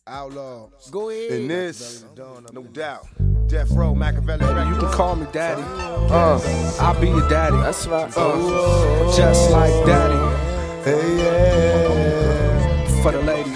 Outlaws. Go ahead. In this, no doubt. Death Row, Machiavelli. You can call me daddy. I'll be your daddy. That's right. Just like daddy. Hey, yeah. For the ladies.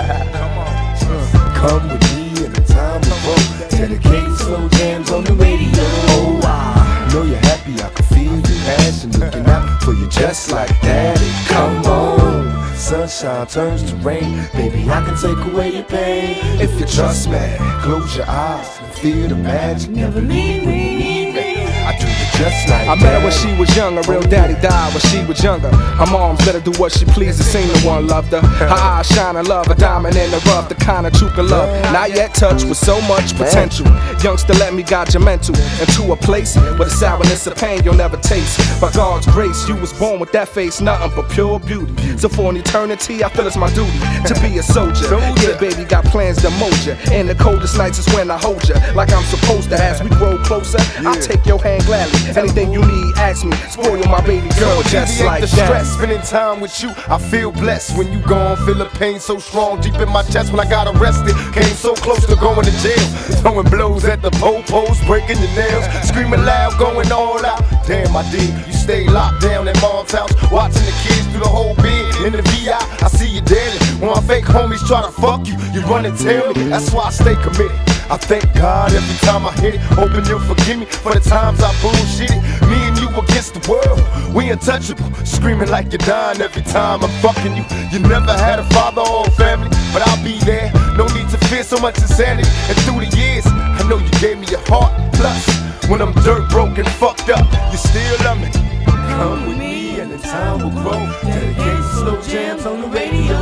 Come with me in the time we roll. Dedicated slow jams on the radio. Oh, I know you're happy. I can feel your passion looking out for you just like daddy. Come on. Sunshine turns to rain. Baby, I can take away your pain. If you trust me, close your eyes and feel the magic. Never leave me. I do you just like I met her when she was young, her real daddy died when she was younger. Her mom's let her do what she pleases, seen the one loved her. Her eyes shine and love, a diamond in the rough, the kind of true can love. Not yet touched with so much potential. Youngster, let me guide your mental into a place where the sourness of pain you'll never taste. By God's grace, you was born with that face, nothing but pure beauty. So for an eternity, I feel it's my duty to be a soldier. Yeah, baby, got plans to mold you. In the coldest nights is when I hold you, like I'm supposed to. As we grow closer, I'll take your hand gladly. Anything you need, ask me. Spoil my baby girl just like the that. stress, spending time with you, I feel blessed. When you gone, feel the pain so strong deep in my chest. When I got arrested, came so close to going to jail. Throwing blows at the po-pos, breaking your nails, screaming loud, going all out. Damn, I did. You stay locked down at mom's house, watching the kids through the whole bed. In the VI, I see you daily. When my fake homies try to fuck you, you run and tell me. That's why I stay committed. I thank God every time I hit it. Hoping you'll forgive me for the times I bullshitted. Me and you against the world, we untouchable. Screaming like you're dying every time I'm fucking you. You never had a father or a family, but I'll be there. No need to fear so much insanity. And through the years, I know you gave me your heart. Plus, when I'm dirt broke and fucked up, you still love me. Come with me and the time will grow. Dedicated slow jams on the radio.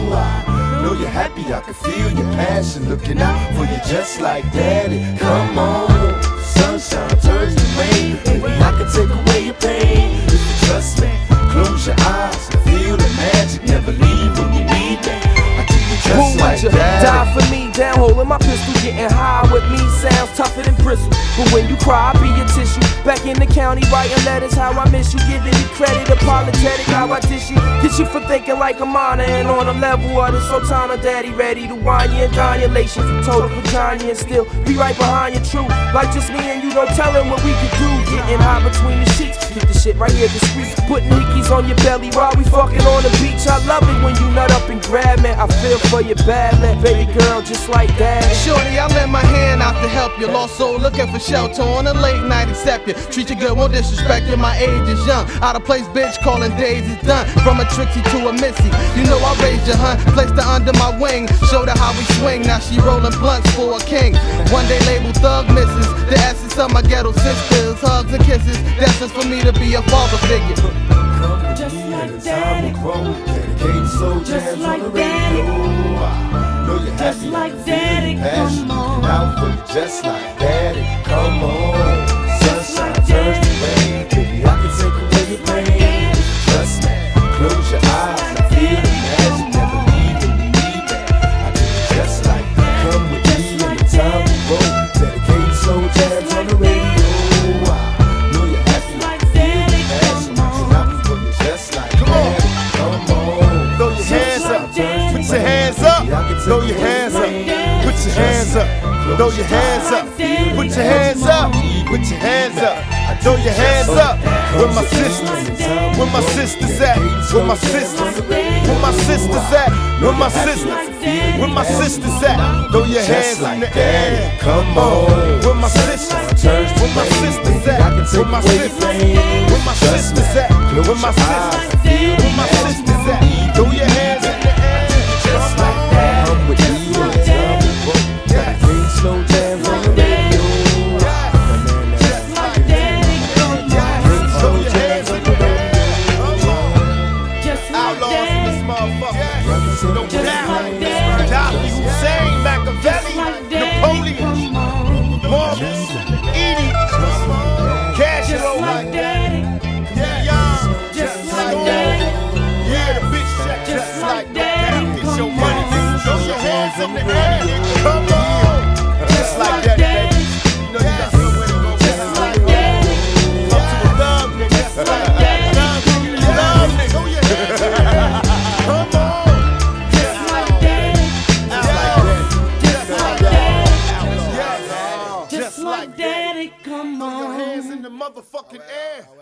I know you're happy, I can feel your passion looking out for you just like daddy. Come on, sunshine turns to rain. Baby, I can take away your pain. If you trust me, close your eyes and feel the magic. Never leave when you need me. I do you just like daddy. Die for me, down holding my pistol, getting high with me sounds tougher than bristle. But when you cry, I be your tissue. Back in the county, writing letters, how I miss you, giving me credit, apologetic, how I dish you. Get you for thinking like a minor, and on a level of the sultana, daddy ready to wine you and dine your lation from total vagina, and still be right behind your truth. Like just me and you, don't tell him what we can do. Getting high between the sheets, keep the shit right here discreet. Putting hickeys on your belly while we fucking on the beach. I love it when you nut up and grab me. I feel for your bad man, baby girl, just like that. Shorty, I lend my hand out to help you. Lost soul looking for shelter on a late night, accept you. Treat you good, won't disrespect you. My age is young. Out of place, bitch, calling days is done. From a Trixie to a Missy, you know I raised you, hun. Placed her under my wing, showed her how we swing. Now she rolling blunts for a king. One day label thug misses the essence of my ghetto sisters. Hugs and kisses, that's just for me to be a father figure. Just like daddy. Dedicated slow jams on the radio. Know you're happy, Just like daddy, come on. out for you just like daddy. Come on, sunshine turns to rain. Baby, I can take away your pain. Trust me, close your eyes and feel the magic. Never leave when you need me. I do it just like that. Come with me in the time we roll. Dedicated slow jams on the radio. I know you're happy, I can feel the passion. Out for you just like daddy. Come on, Throw your hands up, put your hands up, throw your hands up, put your hands up, throw your hands up, put your hands up, put your hands up, throw your hands up. Where my sisters, where my sisters at? Where my sisters, where my sisters at? Where my sisters, where my sisters at? Throw your hands in the air. Come on, Where my sisters, where my sisters at? Where my sisters, where my sisters at? Where my sisters, where my sisters at? Throw your hands in the air. just like that. Come with me in the time we roll. Dedicated slow jams on the radio. Just like daddy, come on. Throw your hands in the air. Just like Outlaws in this daddy, motherfucker. No just doubt. like daddy, Gaddafi, Hussein, just Machiavelli, like daddy, Napoleon, come on. Marcus, Edie, Castro, Just like daddy, yeah, just like daddy, yeah, the bitch check just like daddy, Damn, get your come money, on. nigga. Throw your hands in the air, nigga. Come on. Just like that, baby. You know you got somewhere to go. Just like daddy, Come to a love, nigga. just like daddy, Love, nigga. Throw your hands in the air. Come on. just like daddy, Just like that. come Throw your hands on. in the motherfucking air.